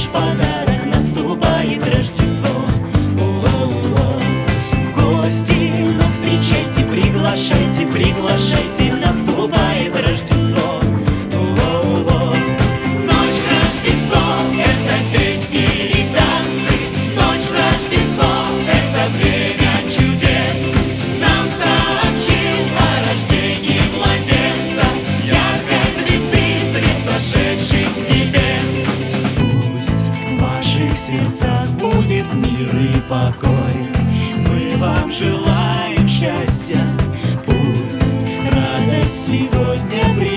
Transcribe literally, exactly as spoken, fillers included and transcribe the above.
ваш подарок, наступает Рождество. О-о-о. В гости нас встречайте, приглашайте, приглашайте, наступает Рождество. О-о-о. Ночь Рождество — это песни и танцы, ночь Рождество — это время чудес. Нам сообщил о рождении младенца яркой звезды свет, сошедший с небес. Пусть в ваших сердцах будет мир и покой, мы вам желаем счастья. Пусть радость сегодня придет.